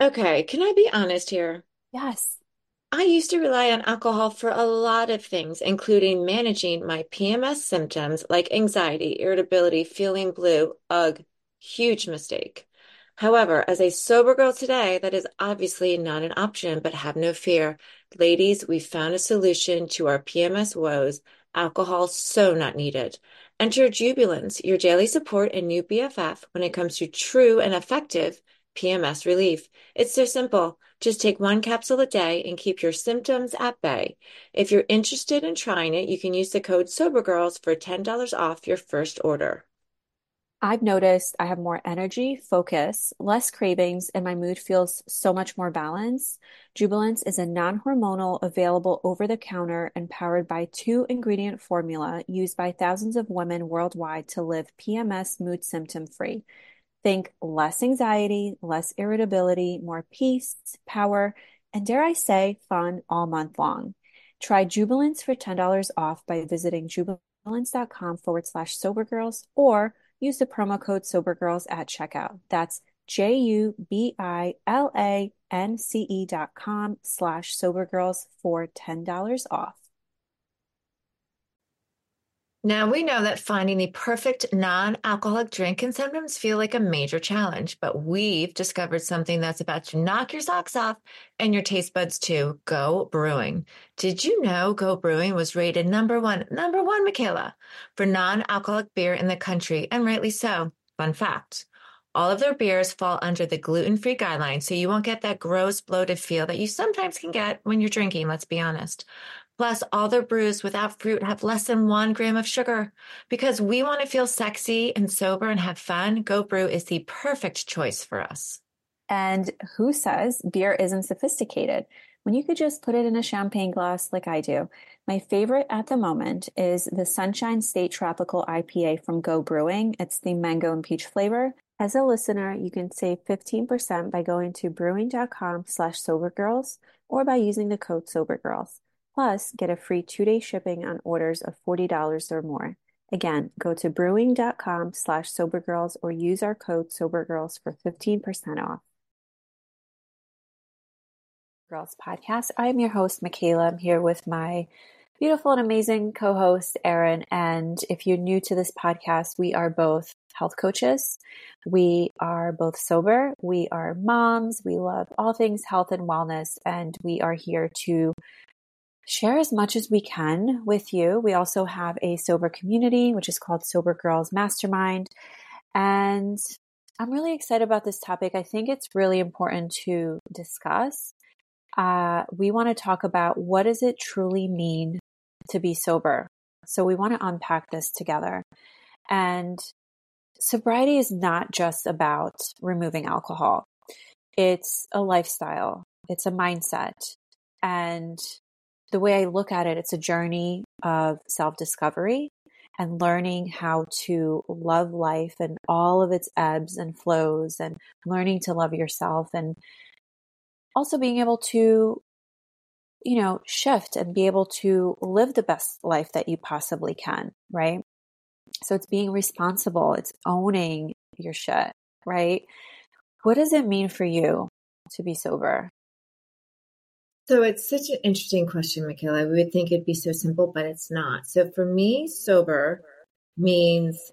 Okay, can I be honest here? Yes. I used to rely on alcohol for a lot of things, including managing my PMS symptoms like anxiety, irritability, feeling blue. Ugh, huge mistake. However, as a sober girl today, that is obviously not an option, but have no fear. Ladies, we found a solution to our PMS woes. Alcohol so not needed. Enter Jubilance, your daily support and new BFF when it comes to true and effective PMS relief. It's so simple. Just take one capsule a day and keep your symptoms at bay. If you're interested in trying it, you can use the code SOBERGIRLS for $10 off your first order. I've noticed I have more energy, focus, less cravings, and my mood feels so much more balanced. Jubilance is a non-hormonal, available over the counter, and powered by two-ingredient formula used by thousands of women worldwide to live PMS mood symptom free. Think less anxiety, less irritability, more peace, power, and dare I say, fun all month long. Try Jubilance for $10 off by visiting jubilance.com/sobergirls or use the promo code sobergirls at checkout. That's JUBILANCE.com/sobergirls for $10 off. Now, we know that finding the perfect non-alcoholic drink can sometimes feel like a major challenge, but we've discovered something that's about to knock your socks off and your taste buds too. Go Brewing. Did you know Go Brewing was rated number one, Michaela, for non-alcoholic beer in the country, and rightly so. Fun fact. All of their beers fall under the gluten-free guidelines, so you won't get that gross, bloated feel that you sometimes can get when you're drinking, let's be honest. Plus, all their brews without fruit have less than 1 gram of sugar. Because we want to feel sexy and sober and have fun, Go Brew is the perfect choice for us. And who says beer isn't sophisticated when you could just put it in a champagne glass like I do? My favorite at the moment is the Sunshine State Tropical IPA from Go Brewing. It's the mango and peach flavor. As a listener, you can save 15% by going to brewing.com/sobergirls or by using the code sobergirls. Plus, get a free 2-day shipping on orders of $40 or more. Again, go to brewing.com/sobergirls or use our code sobergirls for 15% off. Girls Podcast. I am your host, Michaela. I'm here with my beautiful and amazing co host, Erin. And if you're new to this podcast, we are both health coaches. We are both sober. We are moms. We love all things health and wellness. And we are here to share as much as we can with you. We also have a sober community, which is called Sober Girls Mastermind. And I'm really excited about this topic. I think it's really important to discuss. We want to talk about what does it truly mean to be sober. So we want to unpack this together. And sobriety is not just about removing alcohol. It's a lifestyle. It's a mindset. And the way I look at it, it's a journey of self-discovery and learning how to love life and all of its ebbs and flows and learning to love yourself and also being able to, shift and be able to live the best life that you possibly can, right? So it's being responsible, it's owning your shit, right? What does it mean for you to be sober? So it's such an interesting question, Michaela. We would think it'd be so simple, but it's not. So for me, sober means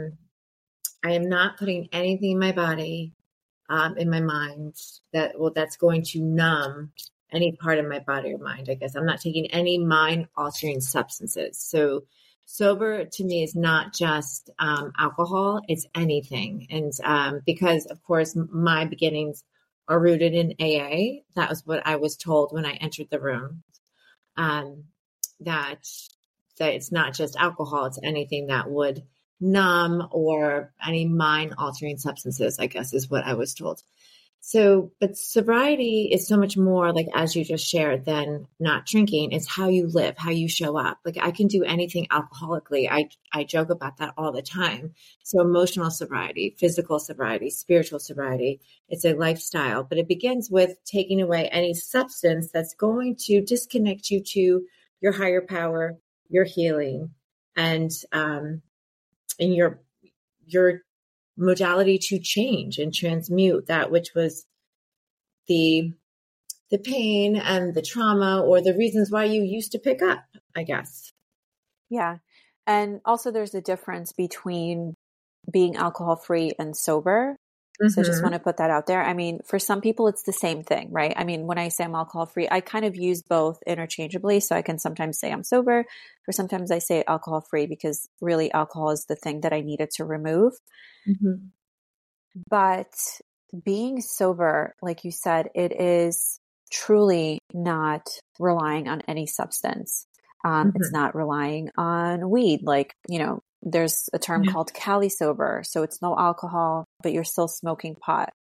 I am not putting anything in my body, in my mind that's going to numb any part of my body or mind. I guess I'm not taking any mind altering substances. So sober to me is not just alcohol; it's anything. And because, of course, my beginnings are rooted in AA. That was what I was told when I entered the room. Um, that that it's not just alcohol; it's anything that would numb or any mind altering substances, I guess is what I was told. So, but sobriety is so much more like, as you just shared, than not drinking. It's how you live, how you show up. Like I can do anything alcoholically. I joke about that all the time. So emotional sobriety, physical sobriety, spiritual sobriety, it's a lifestyle, but it begins with taking away any substance that's going to disconnect you to your higher power, your healing, and your modality to change and transmute that which was the pain and the trauma or the reasons why you used to pick up, I guess. Yeah. And also there's a difference between being alcohol free and sober. So I just want to put that out there. I mean, for some people, it's the same thing, right? I mean, when I say I'm alcohol free, I kind of use both interchangeably. So I can sometimes say I'm sober, or sometimes I say alcohol free because really alcohol is the thing that I needed to remove. Mm-hmm. But being sober, like you said, it is truly not relying on any substance. It's not relying on weed. Like, you know, there's a term called Cali sober. So it's no alcohol, but you're still smoking pot.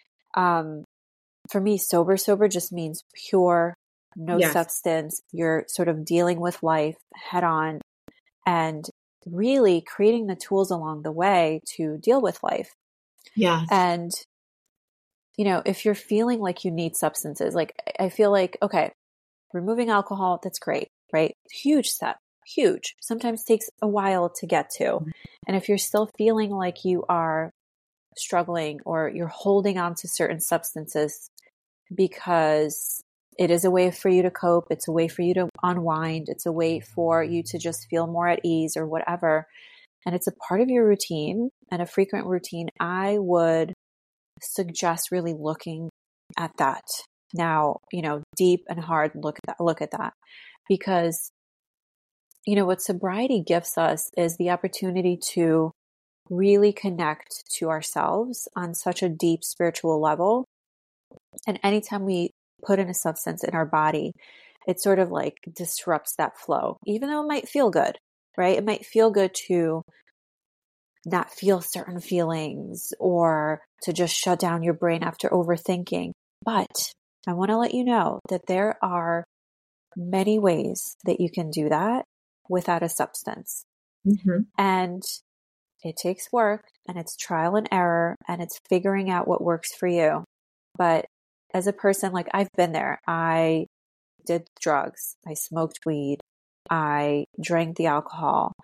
For me, sober just means pure, no substance. You're sort of dealing with life head on and really creating the tools along the way to deal with life. Yes. And, you know, if you're feeling like you need substances, like I feel like, okay, removing alcohol, that's great, right? Huge step, huge. Sometimes takes a while to get to. And if you're still feeling like you are struggling or you're holding on to certain substances because it is a way for you to cope, it's a way for you to unwind, it's a way for you to just feel more at ease or whatever, and it's a part of your routine and a frequent routine, I would suggest really looking at that. Now, you know, deep and hard look at that. Because, you know, what sobriety gives us is the opportunity to really connect to ourselves on such a deep spiritual level. And anytime we put in a substance in our body, it sort of like disrupts that flow, even though it might feel good, right? It might feel good to not feel certain feelings or to just shut down your brain after overthinking. But I want to let you know that there are many ways that you can do that without a substance. And it takes work and it's trial and error and it's figuring out what works for you. But as a person, like I've been there, I did drugs, I smoked weed, I drank the alcohol.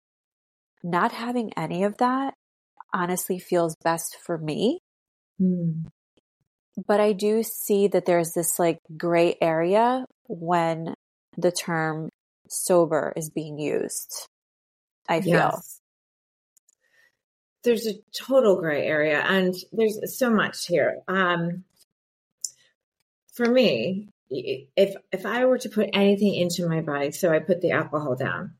Not having any of that honestly feels best for me. But I do see that there's this like gray area when the term sober is being used. I feel. There's a total gray area and there's so much here. For me, if I were to put anything into my body, so I put the alcohol down,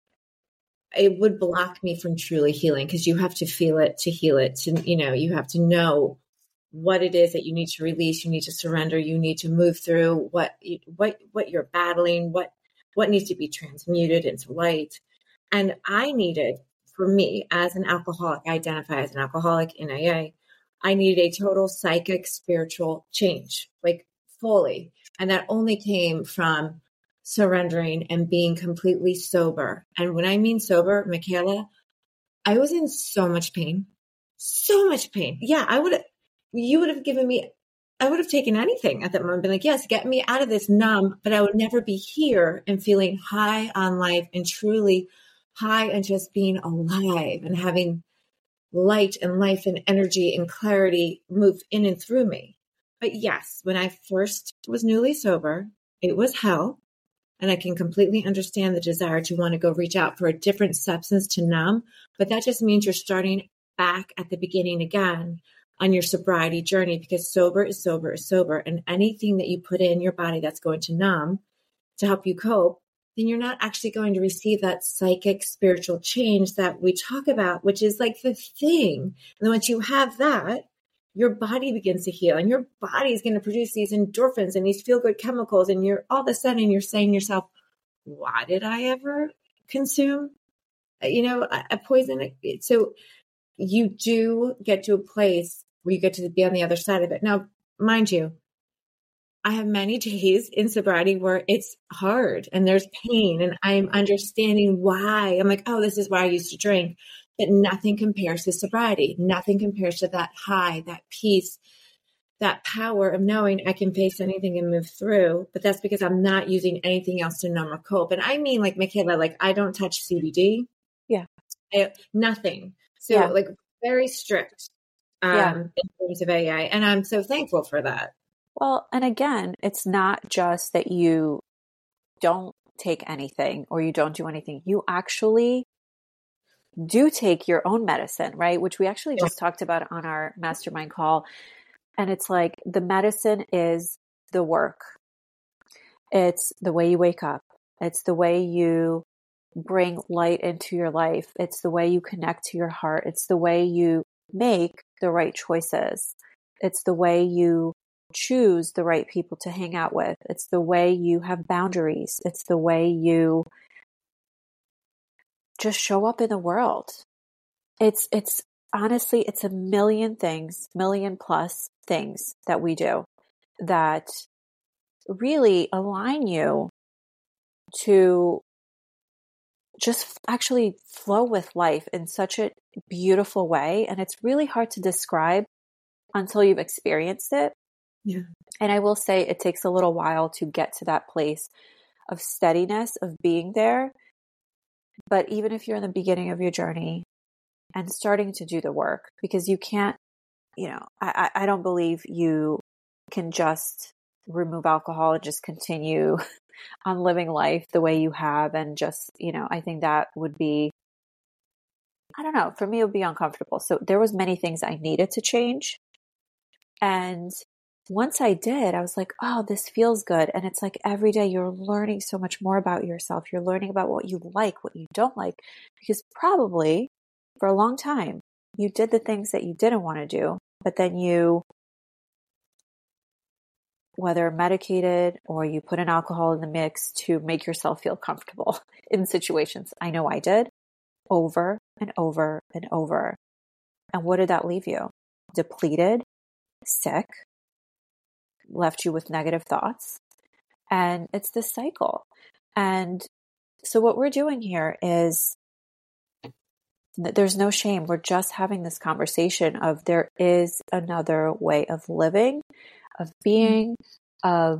it would block me from truly healing because you have to feel it to heal it. To, you know, you have to know what it is that you need to release, you need to surrender, you need to move through what you're battling, what needs to be transmuted into light. And I needed, for me, as an alcoholic, I identify as an alcoholic in AA, I needed a total psychic, spiritual change, like fully. And that only came from surrendering and being completely sober. And when I mean sober, Michaela, I was in so much pain. So much pain. Yeah, you would have given me, I would have taken anything at that moment, been like, yes, get me out of this numb, but I would never be here and feeling high on life and truly high and just being alive and having light and life and energy and clarity move in and through me. But yes, when I first was newly sober, it was hell. And I can completely understand the desire to want to go reach out for a different substance to numb. But that just means you're starting back at the beginning again on your sobriety journey, because sober is sober is sober. And anything that you put in your body that's going to numb to help you cope, then you're not actually going to receive that psychic spiritual change that we talk about, which is like the thing. And then once you have that, your body begins to heal and your body is going to produce these endorphins and these feel good chemicals. And you're all of a sudden you're saying to yourself, why did I ever consume, a poison? So you do get to a place where you get to be on the other side of it. Now, mind you, I have many days in sobriety where it's hard and there's pain and I'm understanding why. I'm like, oh, this is why I used to drink. But nothing compares to sobriety. Nothing compares to that high, that peace, that power of knowing I can face anything and move through. But that's because I'm not using anything else to numb or cope. And I mean, like Michaela, like I don't touch CBD. Yeah. Nothing. So like very strict in terms of AA. And I'm so thankful for that. Well, and again, it's not just that you don't take anything or you don't do anything. You actually do take your own medicine, right? Which we actually just talked about on our mastermind call. And it's like the medicine is the work. It's the way you wake up. It's the way you bring light into your life. It's the way you connect to your heart. It's the way you make the right choices. It's the way you choose the right people to hang out with. It's the way you have boundaries. It's the way you just show up in the world. It's honestly, it's a million things, million plus things that we do that really align you to just actually flow with life in such a beautiful way. And it's really hard to describe until you've experienced it. Yeah. And I will say it takes a little while to get to that place of steadiness, of being there. But even if you're in the beginning of your journey and starting to do the work, because you can't, I don't believe you can just remove alcohol and just continue on living life the way you have. And just, I think that would be, I don't know, for me, it would be uncomfortable. So there was many things I needed to change. And once I did, I was like, oh, this feels good. And it's like every day you're learning so much more about yourself. You're learning about what you like, what you don't like, because probably for a long time, you did the things that you didn't want to do, but then you, whether medicated or you put an alcohol in the mix to make yourself feel comfortable in situations. I know I did over and over and over. And what did that leave you? Depleted, sick, left you with negative thoughts. And it's this cycle. And so what we're doing here is there's no shame. We're just having this conversation of there is another way of living, of being, of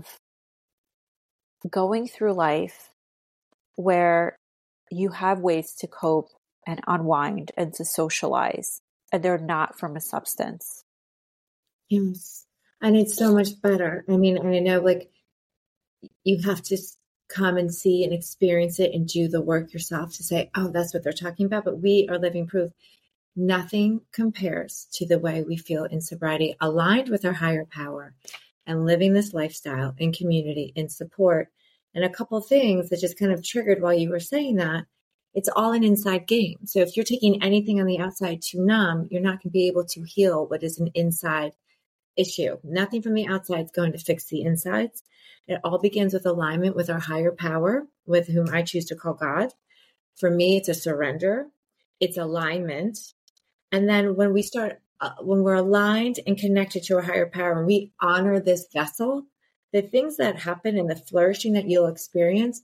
going through life where you have ways to cope and unwind and to socialize, and they're not from a substance. Yes. And it's so much better. I mean, I know like you have to come and see and experience it and do the work yourself to say, oh, that's what they're talking about. But we are living proof. Nothing compares to the way we feel in sobriety, aligned with our higher power and living this lifestyle in community, in support. And a couple of things that just kind of triggered while you were saying that, it's all an inside game. So if you're taking anything on the outside to numb, you're not going to be able to heal what is an inside issue. Nothing from the outside is going to fix the insides. It all begins with alignment with our higher power, with whom I choose to call God. For me, it's a surrender. It's alignment. And then when we start, when we're aligned and connected to our higher power, and we honor this vessel, the things that happen and the flourishing that you'll experience,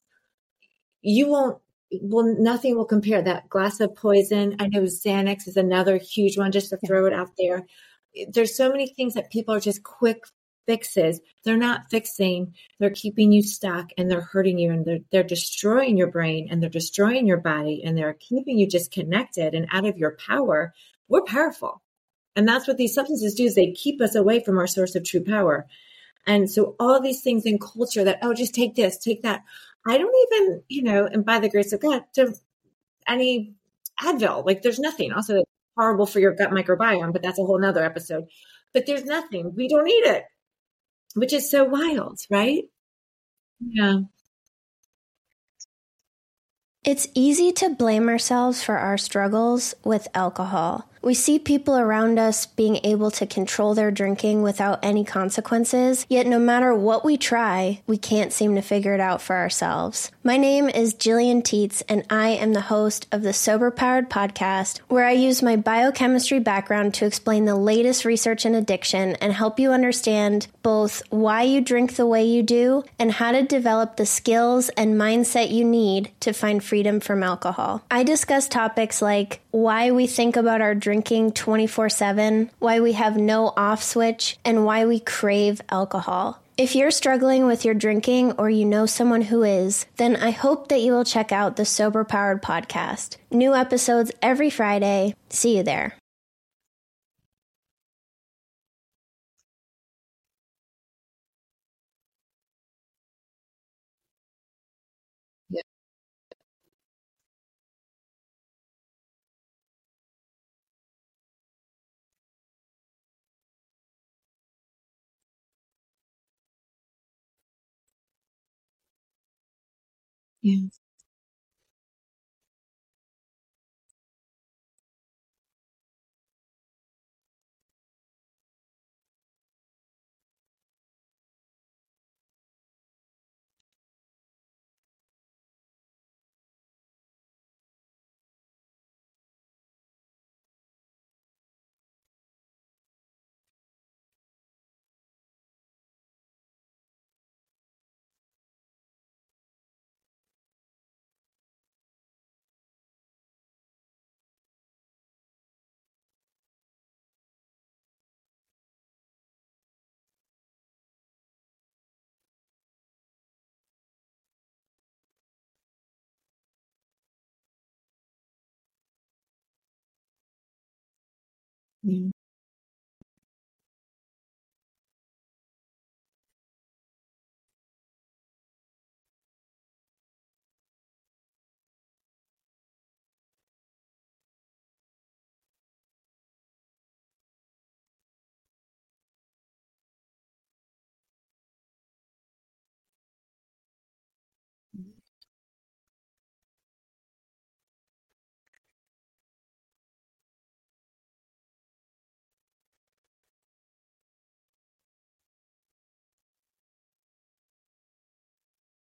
nothing will compare. That glass of poison, I know Xanax is another huge one, just to throw it out there. There's so many things that people are just quick fixes. They're not fixing. They're keeping you stuck and they're hurting you and they're destroying your brain and they're destroying your body and they're keeping you disconnected and out of your power. We're powerful. And that's what these substances do, is they keep us away from our source of true power. And so all these things in culture that, oh, just take this, take that. I don't even, and by the grace of God, to any Advil, like there's nothing. Also, it's horrible for your gut microbiome, but that's a whole nother episode. But there's nothing. We don't need it, which is so wild, right? Yeah. It's easy to blame ourselves for our struggles with alcohol. We see people around us being able to control their drinking without any consequences, yet no matter what we try, we can't seem to figure it out for ourselves. My name is Jillian Teets, and I am the host of the Sober Powered podcast, where I use my biochemistry background to explain the latest research in addiction and help you understand both why you drink the way you do and how to develop the skills and mindset you need to find freedom from alcohol. I discuss topics like why we think about our drinking 24/7, why we have no off switch, and why we crave alcohol. If you're struggling with your drinking or you know someone who is, then I hope that you will check out the Sober Powered podcast. New episodes every Friday. See you there. Yeah. Yeah.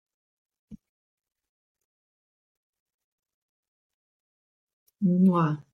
Mwah.